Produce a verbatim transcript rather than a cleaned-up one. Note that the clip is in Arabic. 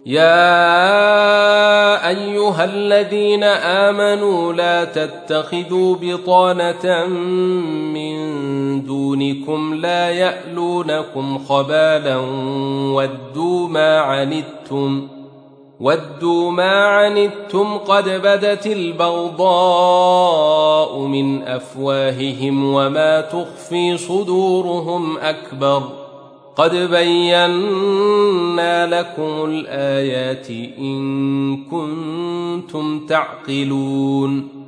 يا أيها الذين آمنوا لا تتخذوا بطانة من دونكم لا يألونكم خبالا ودوا ما عنتم ودوا ما عنتم قد بدت البغضاء من أفواههم وما تخفي صدورهم أكبر قد بينا لكم الآيات إن كنتم تعقلون